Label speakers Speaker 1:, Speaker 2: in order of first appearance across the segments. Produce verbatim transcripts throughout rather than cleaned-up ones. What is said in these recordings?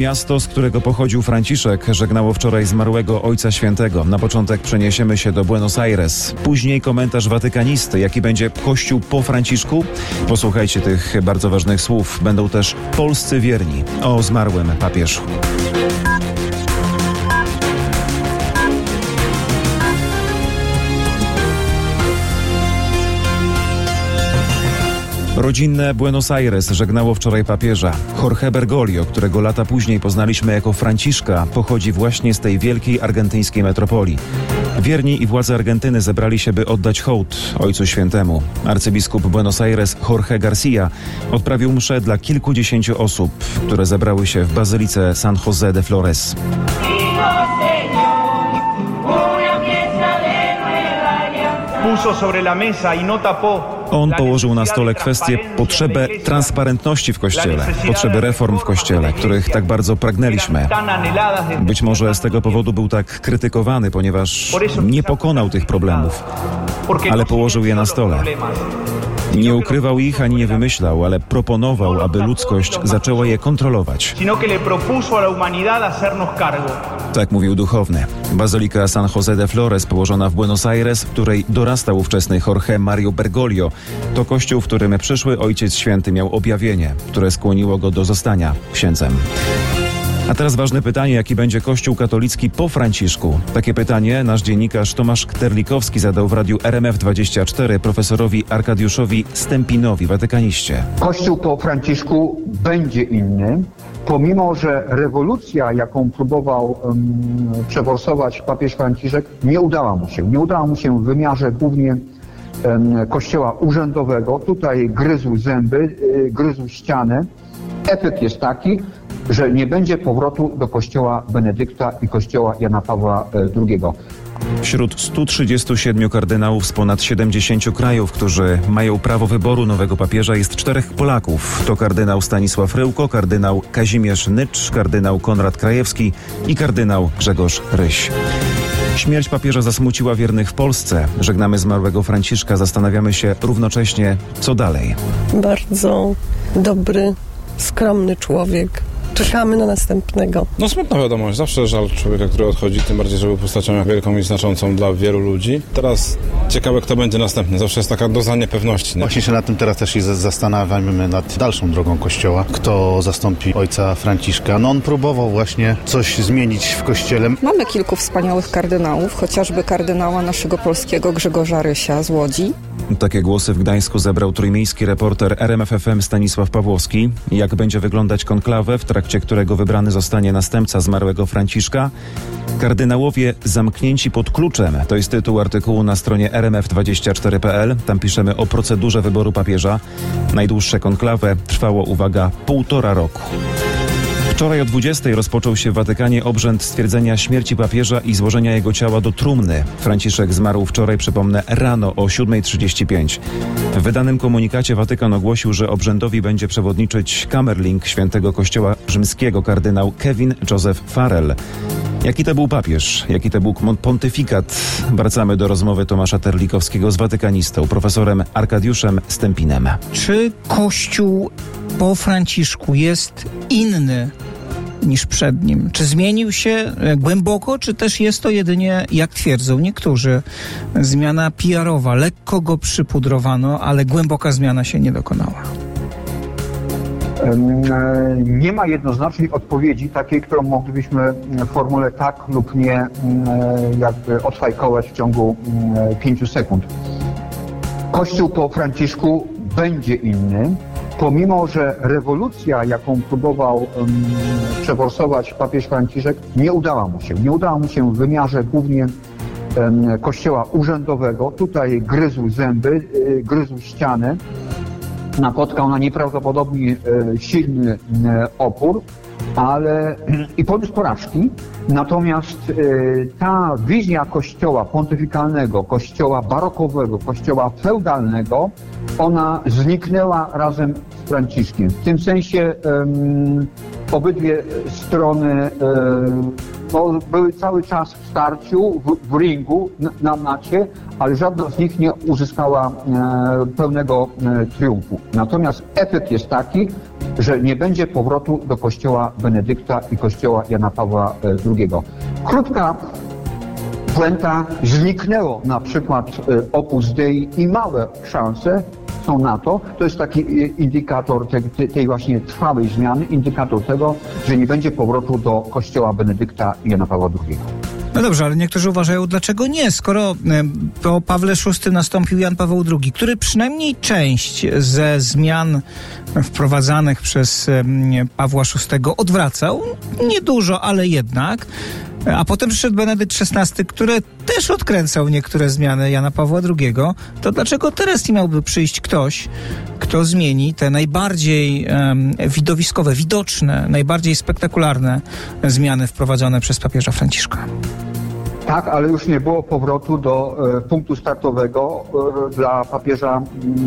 Speaker 1: Miasto, z którego pochodził Franciszek, żegnało wczoraj zmarłego Ojca Świętego. Na początek przeniesiemy się do Buenos Aires. Później komentarz watykanisty. Jaki będzie Kościół po Franciszku? Posłuchajcie tych bardzo ważnych słów. Będą też polscy wierni o zmarłym papieżu. Rodzinne Buenos Aires żegnało wczoraj papieża. Jorge Bergoglio, którego lata później poznaliśmy jako Franciszka, pochodzi właśnie z tej wielkiej argentyńskiej metropolii. Wierni i władze Argentyny zebrali się, by oddać hołd Ojcu Świętemu. Arcybiskup Buenos Aires Jorge Garcia odprawił mszę dla kilkudziesięciu osób, które zebrały się w bazylice San José de Flores. On położył na stole kwestię potrzebę transparentności w Kościele, potrzeby reform w Kościele, których tak bardzo pragnęliśmy. Być może z tego powodu był tak krytykowany, ponieważ nie pokonał tych problemów, ale położył je na stole. Nie ukrywał ich ani nie wymyślał, ale proponował, aby ludzkość zaczęła je kontrolować. Tak mówił duchowny. Bazylika San José de Flores, położona w Buenos Aires, w której dorastał ówczesny Jorge Mario Bergoglio, to kościół, w którym przyszły Ojciec Święty miał objawienie, które skłoniło go do zostania księdzem. A teraz ważne pytanie, jaki będzie Kościół katolicki po Franciszku? Takie pytanie nasz dziennikarz Tomasz Terlikowski zadał w radiu R M F dwadzieścia cztery profesorowi Arkadiuszowi Stempinowi, watykaniście.
Speaker 2: Kościół po Franciszku będzie inny, pomimo że rewolucja, jaką próbował um, przeforsować papież Franciszek, nie udała mu się. Nie udała mu się w wymiarze głównie um, kościoła urzędowego. Tutaj gryzł zęby, y, gryzł ścianę. Efekt jest taki, że nie będzie powrotu do kościoła Benedykta i kościoła Jana Pawła drugiego.
Speaker 1: Wśród stu trzydziestu siedmiu kardynałów z ponad siedemdziesięciu krajów, którzy mają prawo wyboru nowego papieża, jest czterech Polaków. To kardynał Stanisław Ryłko, kardynał Kazimierz Nycz, kardynał Konrad Krajewski i kardynał Grzegorz Ryś. Śmierć papieża zasmuciła wiernych w Polsce. Żegnamy zmarłego Franciszka, zastanawiamy się równocześnie, co dalej.
Speaker 3: Bardzo dobry, skromny człowiek. Czekamy na następnego.
Speaker 4: No smutna wiadomość. Zawsze żal człowieka, który odchodzi, tym bardziej, że był postacią wielką i znaczącą dla wielu ludzi. Teraz ciekawe, kto będzie następny. Zawsze jest taka doza niepewności. Nie?
Speaker 5: Właśnie się nad tym teraz też się zastanawiamy nad dalszą drogą Kościoła. Kto zastąpi ojca Franciszka? No on próbował właśnie coś zmienić w Kościele.
Speaker 6: Mamy kilku wspaniałych kardynałów, chociażby kardynała naszego polskiego Grzegorza Rysia z Łodzi.
Speaker 1: Takie głosy w Gdańsku zebrał trójmiejski reporter R M F F M Stanisław Pawłowski. Jak będzie wyglądać konklawę, w trakcie którego wybrany zostanie następca zmarłego Franciszka? Kardynałowie zamknięci pod kluczem. To jest tytuł artykułu na stronie R M F dwadzieścia cztery kropka p l. Tam piszemy o procedurze wyboru papieża. Najdłuższe konklawę trwało, uwaga, półtora roku. Wczoraj o dwudziestej rozpoczął się w Watykanie obrzęd stwierdzenia śmierci papieża i złożenia jego ciała do trumny. Franciszek zmarł wczoraj, przypomnę, rano o siódma trzydzieści pięć. W wydanym komunikacie Watykan ogłosił, że obrzędowi będzie przewodniczyć kamerling Świętego Kościoła Rzymskiego kardynał Kevin Joseph Farrell. Jaki to był papież? Jaki to był pontyfikat? Wracamy do rozmowy Tomasza Terlikowskiego z watykanistą, profesorem Arkadiuszem Stempinem.
Speaker 7: Czy Kościół po Franciszku jest inny niż przed nim? Czy zmienił się głęboko, czy też jest to jedynie, jak twierdzą niektórzy, zmiana P R owa? Lekko go przypudrowano, ale głęboka zmiana się nie dokonała.
Speaker 2: Nie ma jednoznacznej odpowiedzi, takiej, którą moglibyśmy w formule tak lub nie jakby odfajkować w ciągu pięciu sekund. Kościół po Franciszku będzie inny, pomimo że rewolucja, jaką próbował um, przeforsować papież Franciszek, nie udała mu się. Nie udała mu się w wymiarze głównie um, kościoła urzędowego. Tutaj gryzł zęby, y, gryzł ścianę. Napotkał na nieprawdopodobnie y, silny y, opór, ale i poniósł porażki. Natomiast y, ta wizja kościoła pontyfikalnego, kościoła barokowego, kościoła feudalnego, ona zniknęła razem z Franciszkiem. W tym sensie um, obydwie strony um, no, były cały czas w starciu, w, w ringu, na, na macie, ale żadna z nich nie uzyskała e, pełnego e, triumfu. Natomiast efekt jest taki, że nie będzie powrotu do kościoła Benedykta i kościoła Jana Pawła drugiego. Krótka puenta, zniknęło na przykład Opus Dei i małe szanse są na to. To jest taki indykator tej, tej właśnie trwałej zmiany, indykator tego, że nie będzie powrotu do kościoła Benedykta i Jana Pawła drugiego.
Speaker 7: No dobrze, ale niektórzy uważają, dlaczego nie, skoro po Pawle szóstym nastąpił Jan Paweł drugi, który przynajmniej część ze zmian wprowadzanych przez Pawła szóstego odwracał, niedużo, ale jednak, a potem przyszedł Benedykt szesnasty, który też odkręcał niektóre zmiany Jana Pawła drugiego, to dlaczego teraz nie miałby przyjść ktoś, kto zmieni te najbardziej um, widowiskowe, widoczne, najbardziej spektakularne zmiany wprowadzone przez papieża Franciszka?
Speaker 2: Tak, ale już nie było powrotu do e, punktu startowego e, dla papieża,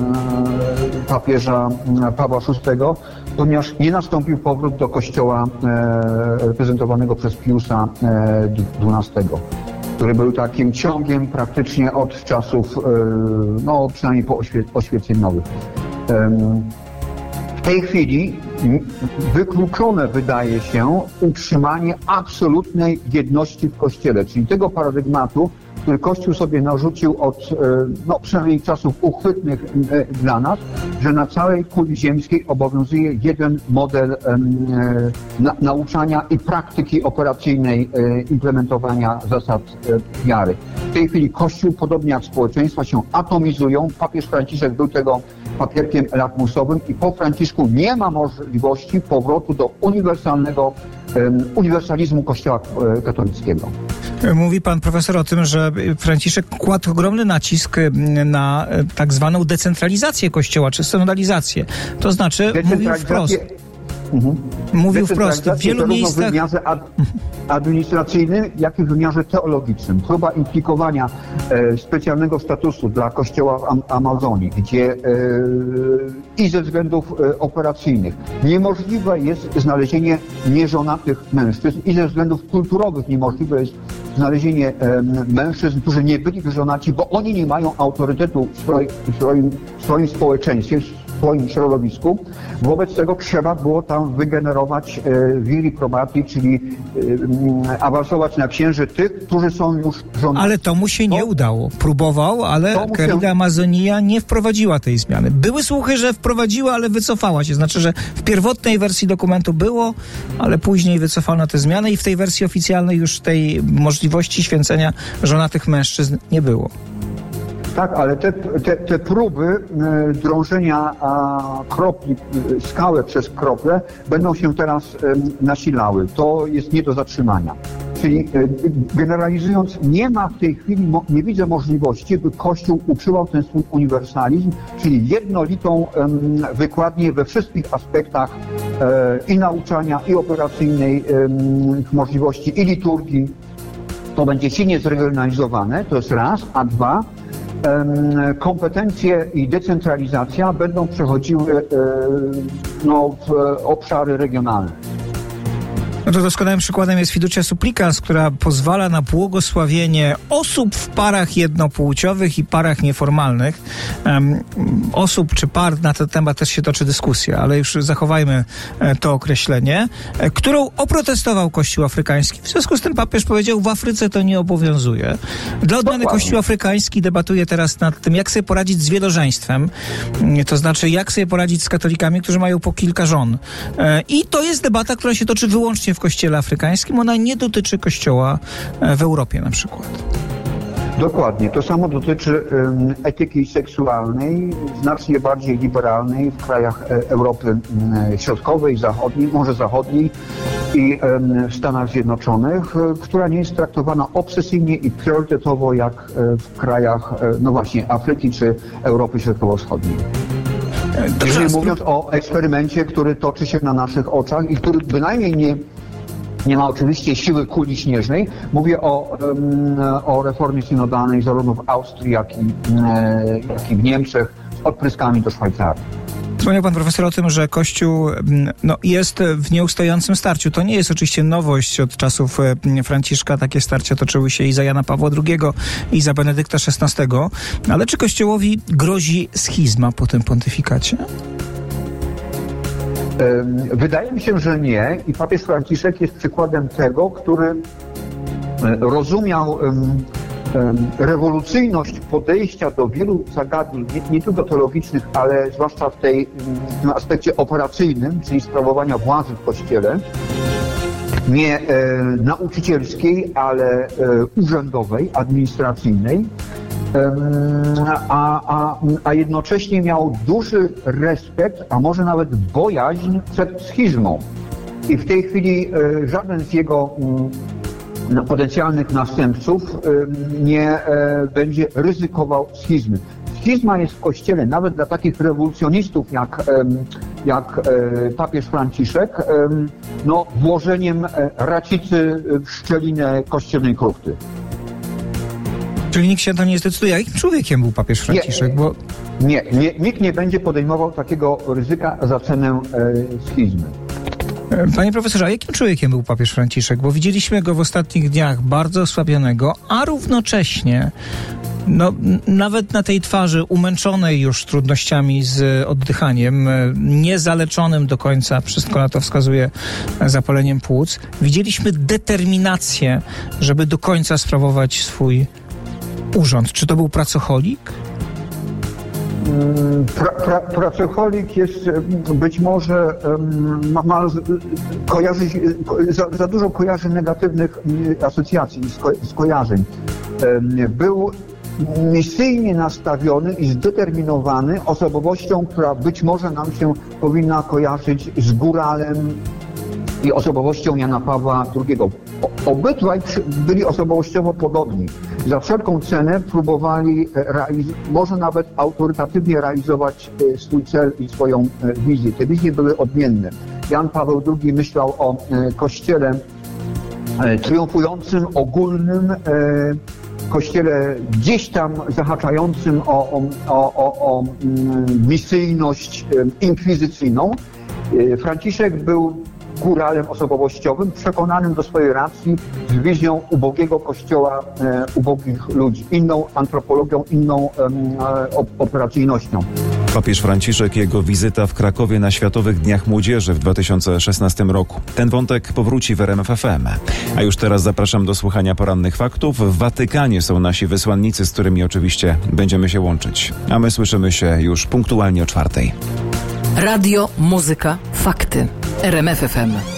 Speaker 2: e, papieża Pawła szóstego, ponieważ nie nastąpił powrót do kościoła e, reprezentowanego przez Piusa e, dwunastego, który był takim ciągiem praktycznie od czasów, e, no przynajmniej po oświe, oświeceniowych. E, w tej chwili wykluczone wydaje się utrzymanie absolutnej jedności w Kościele, czyli tego paradygmatu, który Kościół sobie narzucił od, no przynajmniej czasów uchwytnych dla nas, że na całej kuli ziemskiej obowiązuje jeden model na, nauczania i praktyki operacyjnej implementowania zasad wiary. W tej chwili Kościół, podobnie jak społeczeństwa, się atomizują. Papież Franciszek był tego papierkiem lakmusowym i po Franciszku nie ma możliwości powrotu do uniwersalnego um, uniwersalizmu Kościoła katolickiego.
Speaker 7: Mówi pan profesor o tym, że Franciszek kładł ogromny nacisk na tak zwaną decentralizację Kościoła, czy synodalizację. To znaczy, mówił wprost.
Speaker 2: Mhm.
Speaker 7: Mówił wprost, w wielu miejscach...
Speaker 2: w wymiarze ad- administracyjnym, jak i w wymiarze teologicznym. Próba implikowania e, specjalnego statusu dla kościoła w Am- Amazonii, gdzie e, i ze względów e, operacyjnych niemożliwe jest znalezienie nieżonatych mężczyzn i ze względów kulturowych niemożliwe jest znalezienie e, mężczyzn, którzy nie byli żonaci, bo oni nie mają autorytetu w swoim, w swoim, w swoim społeczeństwie, w swoim środowisku. Wobec tego trzeba było tam wygenerować e, viri probati, czyli e, awansować na księży tych, którzy są już żonaci.
Speaker 7: Ale to mu się nie udało. Próbował, ale Querida się... Amazonia nie wprowadziła tej zmiany. Były słuchy, że wprowadziła, ale wycofała się. Znaczy, że w pierwotnej wersji dokumentu było, ale później wycofano te zmiany i w tej wersji oficjalnej już tej możliwości święcenia żonatych mężczyzn nie było.
Speaker 2: Tak, ale te, te, te próby e, drążenia a, kropli, e, skałę przez krople będą się teraz e, nasilały. To jest nie do zatrzymania. Czyli e, generalizując, nie ma w tej chwili, mo, nie widzę możliwości, by Kościół utrzymał ten swój uniwersalizm, czyli jednolitą e, wykładnię we wszystkich aspektach e, i nauczania, i operacyjnej e, możliwości, i liturgii. To będzie silnie zregionalizowane, to jest raz, a dwa, kompetencje i decentralizacja będą przechodziły no, w obszary regionalne.
Speaker 7: No to doskonałym przykładem jest Fiducia Supplicans, która pozwala na błogosławienie osób w parach jednopłciowych i parach nieformalnych. Um, osób czy par, na ten temat też się toczy dyskusja, ale już zachowajmy to określenie, którą oprotestował Kościół afrykański. W związku z tym papież powiedział, w Afryce to nie obowiązuje. Dla odmiany Kościół afrykański debatuje teraz nad tym, jak sobie poradzić z wielożeństwem, to znaczy jak sobie poradzić z katolikami, którzy mają po kilka żon. I to jest debata, która się toczy wyłącznie w Kościele afrykańskim, ona nie dotyczy Kościoła w Europie na przykład.
Speaker 2: Dokładnie. To samo dotyczy um, etyki seksualnej, znacznie bardziej liberalnej w krajach e, Europy e, Środkowej, Zachodniej, może Zachodniej i e, w Stanach Zjednoczonych, e, która nie jest traktowana obsesyjnie i priorytetowo jak e, w krajach, e, no właśnie, Afryki czy Europy Środkowo-Wschodniej. Jeżeli mówiąc o eksperymencie, który toczy się na naszych oczach i który bynajmniej nie, nie ma oczywiście siły kuli śnieżnej, mówię o, um, o reformie synodalnej zarówno w Austrii, jak i, e, jak i w Niemczech z odpryskami do Szwajcarii.
Speaker 7: Wspomniał pan profesor o tym, że Kościół no, jest w nieustającym starciu. To nie jest oczywiście nowość od czasów Franciszka. Takie starcia toczyły się i za Jana Pawła drugiego, i za Benedykta szesnastego. Ale czy Kościołowi grozi schizma po tym pontyfikacie?
Speaker 2: Wydaje mi się, że nie i papież Franciszek jest przykładem tego, który rozumiał rewolucyjność podejścia do wielu zagadnień, nie, nie tylko teologicznych, ale zwłaszcza w tej w tym aspekcie operacyjnym, czyli sprawowania władzy w Kościele, nie e, nauczycielskiej, ale e, urzędowej, administracyjnej, e, a, a, a jednocześnie miał duży respekt, a może nawet bojaźń przed schizmą. I w tej chwili e, żaden z jego m, potencjalnych następców e, nie e, będzie ryzykował schizmy. Schizma jest w Kościele, nawet dla takich rewolucjonistów jak, jak papież Franciszek, no, włożeniem racicy w szczelinę kościelnej kruchty.
Speaker 7: Czyli nikt się to nie zdecyduje. Jakim człowiekiem był papież Franciszek?
Speaker 2: Nie,
Speaker 7: Bo...
Speaker 2: nie, nie, nikt nie będzie podejmował takiego ryzyka za cenę e, schizmy.
Speaker 7: Panie profesorze, a jakim człowiekiem był papież Franciszek? Bo widzieliśmy go w ostatnich dniach bardzo osłabionego, a równocześnie no, nawet na tej twarzy umęczonej już trudnościami z oddychaniem, niezaleczonym do końca, wszystko na to wskazuje, zapaleniem płuc, widzieliśmy determinację, żeby do końca sprawować swój urząd. Czy to był pracocholik?
Speaker 2: Pra, pra, pracocholik jest być może ma, ma kojarzy, za, za dużo kojarzy negatywnych asocjacji, sko, skojarzeń. Był misyjnie nastawiony i zdeterminowany osobowością, która być może nam się powinna kojarzyć z góralem i osobowością Jana Pawła drugiego. Obydwaj byli osobowościowo podobni. Za wszelką cenę próbowali realiz- może nawet autorytatywnie realizować swój cel i swoją wizję. Te wizje były odmienne. Jan Paweł drugi myślał o Kościele triumfującym, ogólnym, Kościele gdzieś tam zahaczającym o, o, o, o, o misyjność inkwizycyjną. Franciszek był góralem osobowościowym, przekonanym do swojej racji, z wizją ubogiego Kościoła, e, ubogich ludzi, inną antropologią, inną e, operacyjnością.
Speaker 1: Papież Franciszek, jego wizyta w Krakowie na Światowych Dniach Młodzieży w dwa tysiące szesnastym roku. Ten wątek powróci w R M F F M. A już teraz zapraszam do słuchania porannych faktów. W Watykanie są nasi wysłannicy, z którymi oczywiście będziemy się łączyć. A my słyszymy się już punktualnie o czwartej.
Speaker 8: Radio, muzyka, fakty. R M F F M.